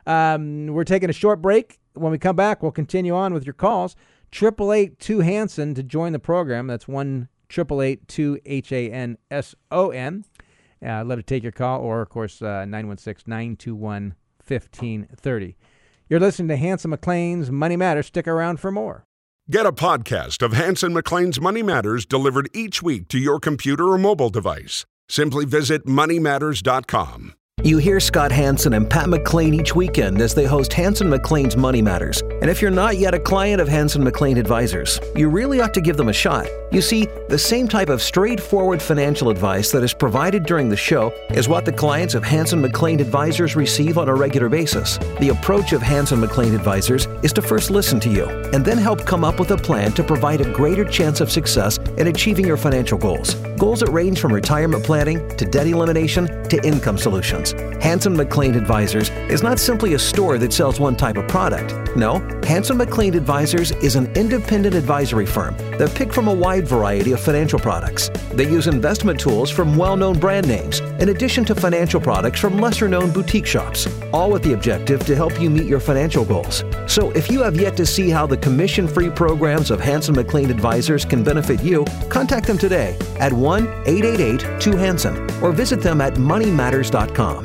Um, we're taking a short break. When we come back, we'll continue on with your calls. Triple eight two Hanson to join the program. That's one triple eight two H A N S O N. Uh, I'd love to take your call, or, of course, uh, nine one six, nine two one, one five three zero. You're listening to Hanson McClain's Money Matters. Stick around for more. Get a podcast of Hanson McClain's Money Matters delivered each week to your computer or mobile device. Simply visit money matters dot com. You hear Scott Hanson and Pat McClain each weekend as they host Hanson McClain's Money Matters. And if you're not yet a client of Hanson McClain Advisors, you really ought to give them a shot. You see, the same type of straightforward financial advice that is provided during the show is what the clients of Hanson McClain Advisors receive on a regular basis. The approach of Hanson McClain Advisors is to first listen to you and then help come up with a plan to provide a greater chance of success in achieving your financial goals. Goals that range from retirement planning to debt elimination to income solutions. Hanson McClain Advisors is not simply a store that sells one type of product. No, Hanson McClain Advisors is an independent advisory firm that pick from a wide variety of financial products. They use investment tools from well-known brand names, in addition to financial products from lesser-known boutique shops, all with the objective to help you meet your financial goals. So if you have yet to see how the commission-free programs of Hanson McClain Advisors can benefit you, contact them today at one eight eight eight two Hanson or visit them at money matters dot com.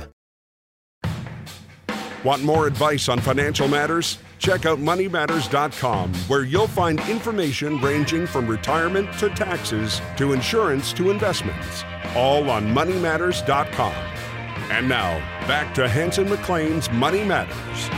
Want more advice on financial matters? Check out money matters dot com, where you'll find information ranging from retirement to taxes to insurance to investments, all on money matters dot com. And now, back to Hanson McClain's Money Matters.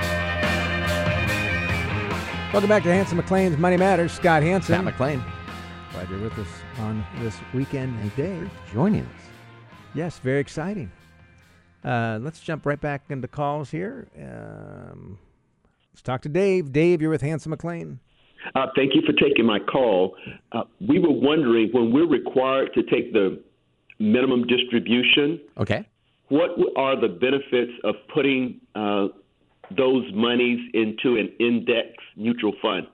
Welcome back to Hanson McClain's Money Matters. Scott Hanson. Pat McClain. Glad you're with us on this weekend day. Joining us. Yes, very exciting. Uh, let's jump right back into calls here. Um, let's talk to Dave. Dave, you're with Hanson McClain. Uh, thank you for taking my call. Uh, we were wondering, when we're required to take the minimum distribution, Okay. what are the benefits of putting uh, those monies into an index mutual fund?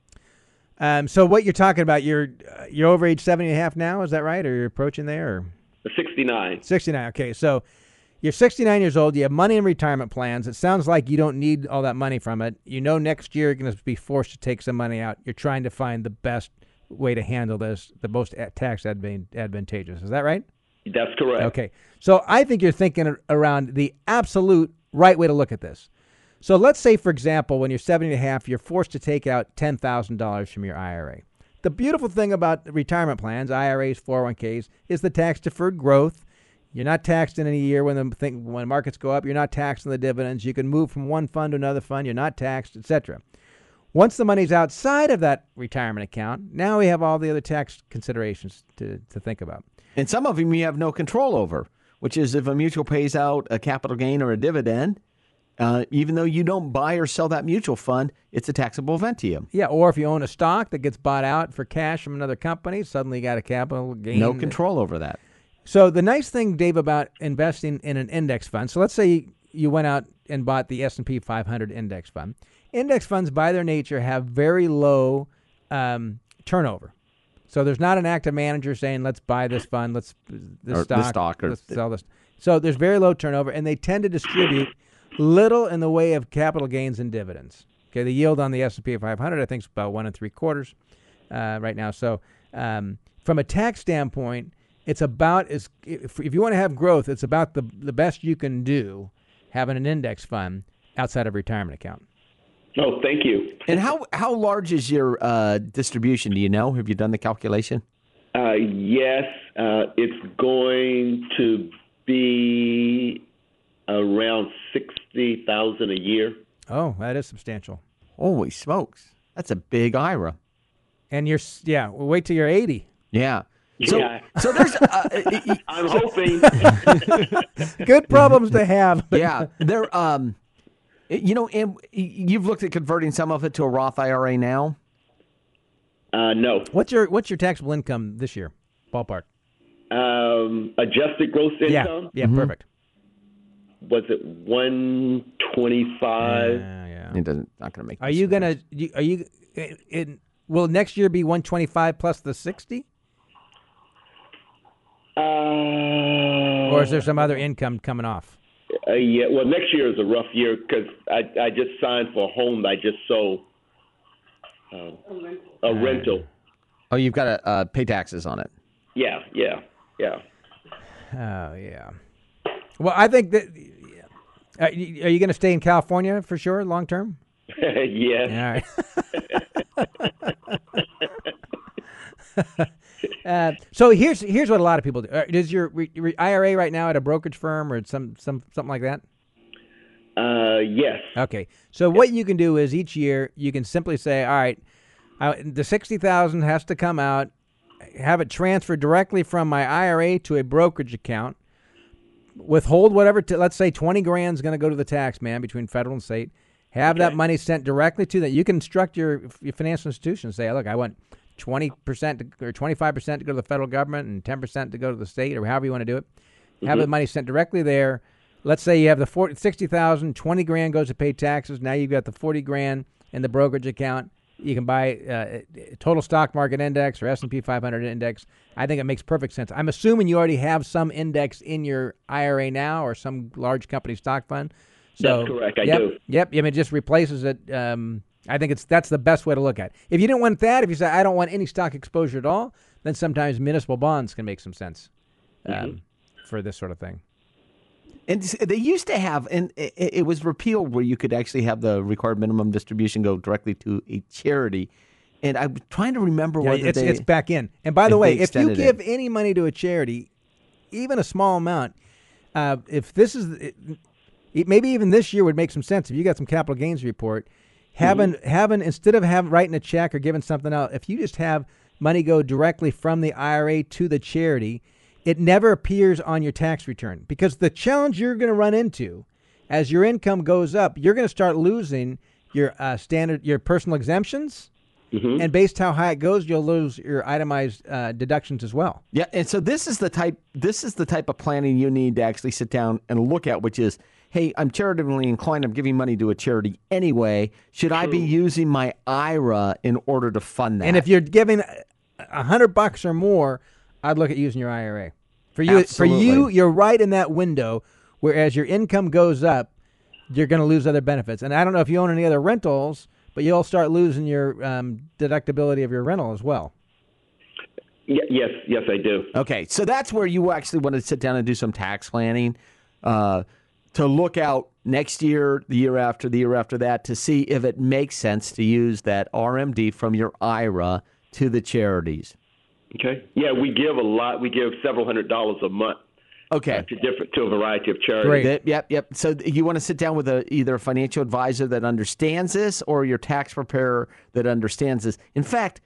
Um, so what you're talking about, you're uh, you're over age seventy and a half now, is that right? Or you're approaching there? Or? sixty-nine. sixty-nine, okay. So you're sixty-nine years old. You have money in retirement plans. It sounds like you don't need all that money from it. You know next year you're going to be forced to take some money out. You're trying to find the best way to handle this, the most tax advan- advantageous. Is that right? That's correct. Okay. So I think you're thinking around the absolute right way to look at this. So let's say, for example, when you're seventy and a half, you're forced to take out ten thousand dollars from your I R A. The beautiful thing about retirement plans, I R As, four oh one k's, is the tax-deferred growth. You're not taxed in any year when the thing, when markets go up. You're not taxed on the dividends. You can move from one fund to another fund. You're not taxed, et cetera. Once the money's outside of that retirement account, now we have all the other tax considerations to, to think about. And some of them you have no control over, which is if a mutual pays out a capital gain or a dividend, uh, even though you don't buy or sell that mutual fund, it's a taxable event to you. Yeah, or if you own a stock that gets bought out for cash from another company, suddenly you got a capital gain. No control over that. So the nice thing, Dave, about investing in an index fund, so let's say you went out and bought the S and P five hundred index fund. Index funds, by their nature, have very low um, turnover. So there's not an active manager saying, let's buy this fund, let's this or stock, this stock or let's sell this. So there's very low turnover, and they tend to distribute little in the way of capital gains and dividends. Okay, the yield on the S and P five hundred, I think, is about one and three quarters uh, right now. So um, from a tax standpoint, it's about as if, if you want to have growth, it's about the the best you can do having an index fund outside of a retirement account. Oh, thank you. And how, how large is your uh, distribution? Do you know? Have you done the calculation? Uh, yes, uh, it's going to be around sixty thousand a year. Oh, that is substantial. Holy smokes. That's a big I R A. And you're, yeah, well, wait till you're eighty. Yeah. So, yeah. so there's. Uh, I'm hoping. Good problems to have. Yeah. There, um, you know, and you've looked at converting some of it to a Roth I R A now? Uh, no. What's your What's your taxable income this year? Ballpark. Um, adjusted gross income? Yeah, yeah, mm-hmm. Perfect. Was it one twenty-five? Yeah, yeah. It doesn't. Not going to make. Are you going to? Are you? It, it, will next year be one twenty-five plus the sixty? Uh, or is there some other income coming off? Uh, yeah. Well, next year is a rough year because I I just signed for a home that I just sold. Uh, a rental. Oh, you've got to uh, pay taxes on it. Yeah, yeah, yeah. Oh, yeah. Well, I think that. Uh, are you going to stay in California for sure, long term? Yes. All right. uh, so here's here's what a lot of people do. Uh, Is your re- re- I R A right now at a brokerage firm or some some something like that? Uh, yes. Okay. So what you can do is each year you can simply say, all right, I, the sixty thousand has to come out, have it transferred directly from my I R A to a brokerage account, withhold whatever, t- let's say twenty grand is going to go to the tax man between federal and state, have Okay. that money sent directly to that. You can instruct your, your financial institution, say, look, I want twenty percent to, or twenty-five percent to go to the federal government and ten percent to go to the state or however you want to do it. Have Mm-hmm. the money sent directly there. Let's say you have the forty, sixty thousand, twenty grand goes to pay taxes. Now you've got the forty grand in the brokerage account. You can buy uh, a total stock market index or S and P five hundred index. I think it makes perfect sense. I'm assuming you already have some index in your I R A now or some large company stock fund. So, That's correct. I yep, do. Yep. I mean, it just replaces it. Um, I think it's that's the best way to look at it. If you didn't want that, if you say, I don't want any stock exposure at all, then sometimes municipal bonds can make some sense um, Mm-hmm. for this sort of thing. And they used to have, and it, it was repealed where you could actually have the required minimum distribution go directly to a charity. And I'm trying to remember Yeah, whether it's, they. it's back in. And by the if way, they if you extended give it. any money to a charity, even a small amount, uh, if this is, it, it, maybe even this year would make some sense. If you got some capital gains report, having, Mm-hmm. having instead of having writing a check or giving something out, if you just have money go directly from the I R A to the charity, it never appears on your tax return. Because the challenge you're going to run into as your income goes up, you're going to start losing your uh, standard, your personal exemptions Mm-hmm. And based how high it goes, you'll lose your itemized uh, deductions as well. Yeah, and so this is the type this is the type of planning you need to actually sit down and look at, which is, hey, I'm charitably inclined. I'm giving money to a charity anyway. Should True. I be using my I R A in order to fund that? And if you're giving a hundred bucks or more, I'd look at using your I R A. For you, Absolutely. for you, you're right in that window. Whereas your income goes up, you're going to lose other benefits. And I don't know if you own any other rentals, but you'll start losing your um, deductibility of your rental as well. Y- yes, yes, I do. Okay, so that's where you actually want to sit down and do some tax planning uh, to look out next year, the year after, the year after that, to see if it makes sense to use that R M D from your I R A to the charities. Okay. Yeah, we give a lot. We give several hundred dollars a month. Okay. Uh, to different to a variety of charities. Great. Yep, yep. So you want to sit down with a, either a financial advisor that understands this or your tax preparer that understands this. In fact,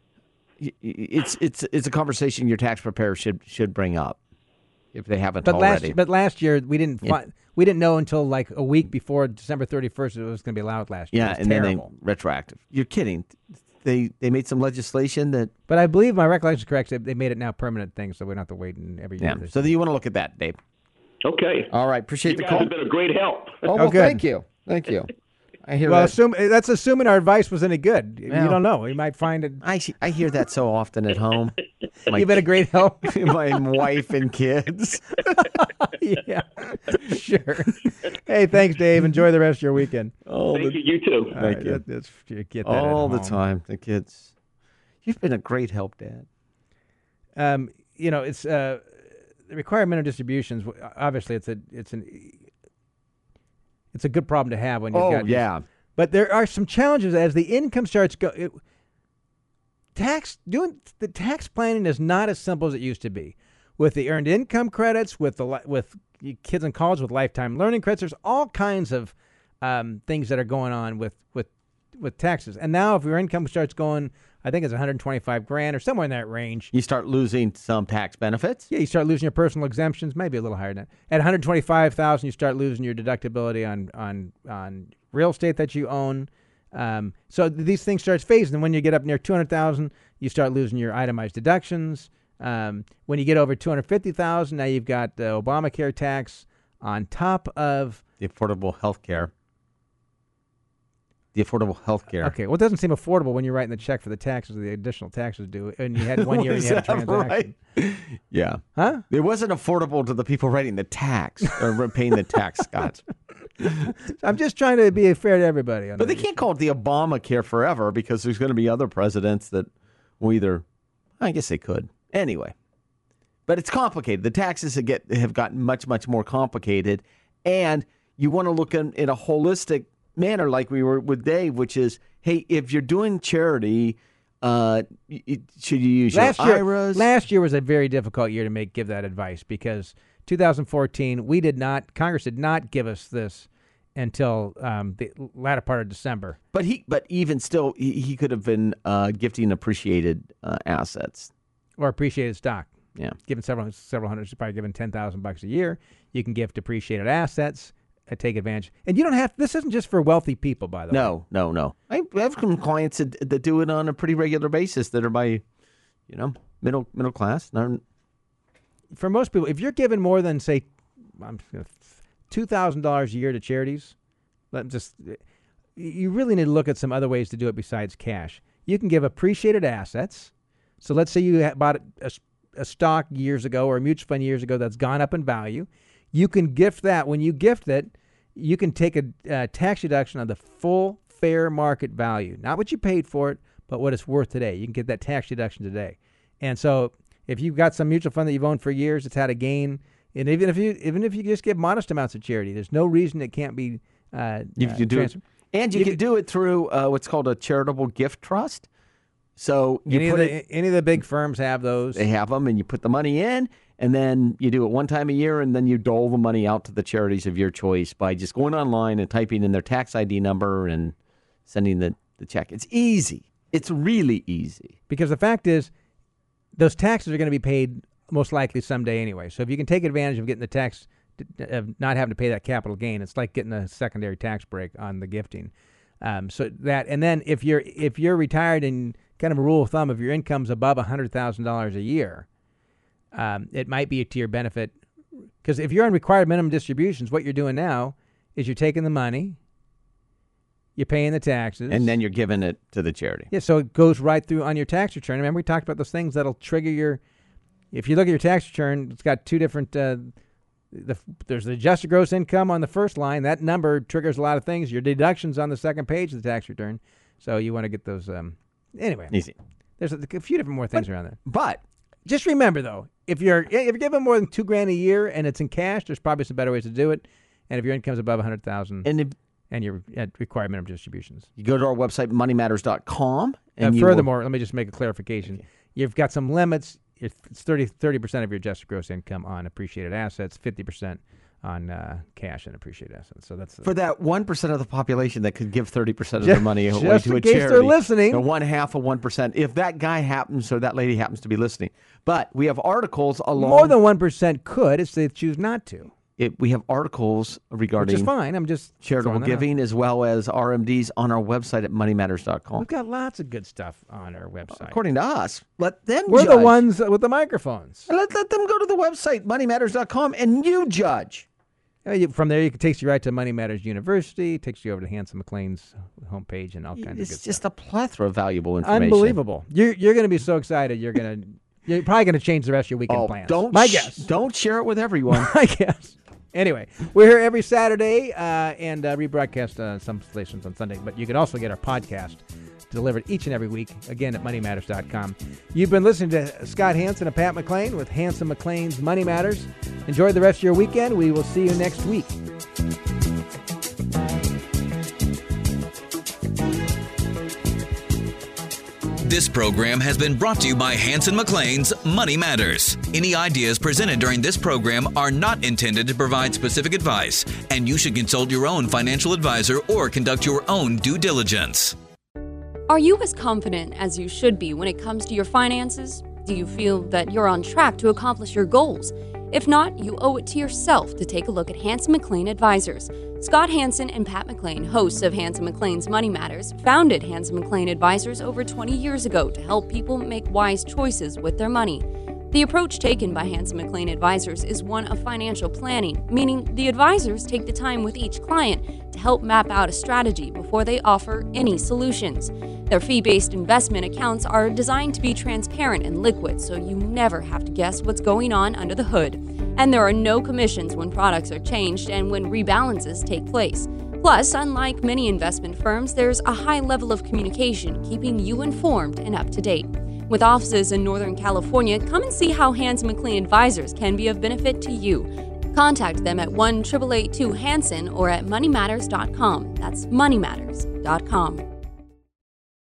it's it's it's a conversation your tax preparer should should bring up if they haven't but already. Last, but last year we didn't yeah. fi- we didn't know until like a week before December thirty-first it was going to be allowed last year. Yeah, and terrible. then they retroactive. You're kidding. They they made some legislation that. But I believe my recollection is correct. They, they made it now permanent thing, so we don't have to wait in every year. Yeah. So you want to look at that, Dave. Okay. All right. Appreciate you the guys call. have been a great help. Oh, well, oh, good. thank you. Thank you. I hear well, that. assume, that's assuming our advice was any good. Well, you don't know. We might find it. I I hear that so often at home. My, You've been a great help. My wife and kids. Yeah, sure. Hey, thanks, Dave. Enjoy the rest of your weekend. Oh, thank the, you. You too. All Thank right, you. That, that's, you get that all the home. time. The kids. You've been a great help, Dad. Um, you know, it's uh, the required minimum distributions. Obviously, it's a it's an it's a good problem to have when you've oh, got. These, yeah. But there are some challenges as the income starts go. It, tax doing the tax planning is not as simple as it used to be. With the earned income credits, with the with kids in college with lifetime learning credits, there's all kinds of um, things that are going on with with with taxes. And now, if your income starts going, I think it's one hundred twenty-five grand or somewhere in that range. You start losing some tax benefits. Yeah, you start losing your personal exemptions, maybe a little higher than that. At one hundred twenty-five thousand, you start losing your deductibility on on on real estate that you own. Um, so th- these things start phasing. And when you get up near two hundred thousand, you start losing your itemized deductions. Um, when you get over two hundred fifty thousand, now you've got the Obamacare tax on top of the affordable health care. The affordable health care. Okay, well, it doesn't seem affordable when you're writing the check for the taxes or the additional taxes due, and you had one year and you had a transaction. Right? Yeah. Huh? It wasn't affordable to the people writing the tax or paying the tax, Scott. I'm just trying to be fair to everybody. But they can't call it the Obamacare forever because there's going to be other presidents that will either, I guess they could. Anyway, but it's complicated. The taxes have, get, have gotten much, much more complicated, and you want to look in, in a holistic manner like we were with Dave, which is, hey, if you're doing charity, uh, it, should you use last your year, I R As? Last year was a very difficult year to make give that advice because two thousand fourteen, we did not, Congress did not give us this until um, the latter part of December. But he, but even still, he, he could have been uh, gifting appreciated uh, assets. Or appreciated stock. Yeah. Given several several hundred, probably given ten thousand bucks a year. You can gift appreciated assets, uh, take advantage. And you don't have, this isn't just for wealthy people, by the no, way. No, no, no. I have some clients that, that do it on a pretty regular basis that are by, you know, middle middle class. Not... For most people, if you're giving more than, say, two thousand dollars a year to charities, let just you really need to look at some other ways to do it besides cash. You can give appreciated assets. So let's say you bought a, a stock years ago or a mutual fund years ago that's gone up in value. You can gift that. When you gift it, you can take a uh, tax deduction on the full fair market value. Not what you paid for it, but what it's worth today. You can get that tax deduction today. And so if you've got some mutual fund that you've owned for years, it's had a gain. And even if you even if you just give modest amounts of charity, there's no reason it can't be uh, you uh, can do it. And you, you can, can do it through uh, what's called a charitable gift trust. So you any put of the, it, any of the big firms have those. They have them, and you put the money in, and then you do it one time a year, and then you dole the money out to the charities of your choice by just going online and typing in their tax I D number and sending the, the check. It's easy. It's really easy. Because the fact is, those taxes are going to be paid most likely someday anyway. So if you can take advantage of getting the tax, of not having to pay that capital gain, it's like getting a secondary tax break on the gifting. Um, so that, and then if you're if you're retired and kind of a rule of thumb, if your income's above a hundred thousand dollars a year, um, it might be to your benefit. Because if you're on required minimum distributions, what you're doing now is you're taking the money, you're paying the taxes, and then you're giving it to the charity. Yeah, so it goes right through on your tax return. Remember, we talked about those things that'll trigger your. If you look at your tax return, it's got two different. Uh, the there's the adjusted gross income on the first line. That number triggers a lot of things. Your deductions on the second page of the tax return. So you want to get those. Um, anyway, easy. There's a, a few different more things but, around there. But just remember though, if you're if you're giving more than two grand a year and it's in cash, there's probably some better ways to do it. And if your income's above a hundred thousand, and if, and you're at required minimum distributions, you go to our website money matters dot com. And uh, furthermore, will, let me just make a clarification. Okay. You've got some limits. It's thirty percent of your adjusted gross income on appreciated assets, fifty percent on uh, cash and appreciated assets. So that's for that one percent of the population that could give thirty percent of their money away to a charity. Just in case they're listening. The one half of one percent. If that guy happens or that lady happens to be listening. But we have articles along. More than one percent could if they choose not to. It, we have articles regarding Which is fine. I'm just charitable giving as well as R M Ds on our website at money matters dot com. We've got lots of good stuff on our website. According to us, let them We're judge. the ones with the microphones. Let, let them go to the website, money matters dot com, and you judge. From there, it takes you right to Money Matters University. It takes you over to Hanson McClain's homepage and all kinds it's of good just stuff. a plethora of valuable information. Unbelievable. You're, you're going to be so excited. You're going to you're probably going to change the rest of your weekend oh, plans. Don't My sh- guess. Don't share it with everyone. My guess. Anyway, we're here every Saturday uh, and uh, rebroadcast uh, some stations on Sunday. But you can also get our podcast delivered each and every week, again, at money matters dot com. You've been listening to Scott Hanson and Pat McClain with Hanson McClain's Money Matters. Enjoy the rest of your weekend. We will see you next week. This program has been brought to you by Hanson McClain's Money Matters. Any ideas presented during this program are not intended to provide specific advice, and you should consult your own financial advisor or conduct your own due diligence. Are you as confident as you should be when it comes to your finances? Do you feel that you're on track to accomplish your goals? If not, you owe it to yourself to take a look at Hanson McClain Advisors. Scott Hanson and Pat McClain, hosts of Hanson McClain's Money Matters, founded Hanson McClain Advisors over twenty years ago to help people make wise choices with their money. The approach taken by Hanson McClain Advisors is one of financial planning, meaning the advisors take the time with each client to help map out a strategy before they offer any solutions. Their fee-based investment accounts are designed to be transparent and liquid, so you never have to guess what's going on under the hood. And there are no commissions when products are changed and when rebalances take place. Plus, unlike many investment firms, there's a high level of communication, keeping you informed and up to date. With offices in Northern California, come and see how Hanson McClain Advisors can be of benefit to you. Contact them at one eight eight eight two Hanson or at money matters dot com. That's money matters dot com.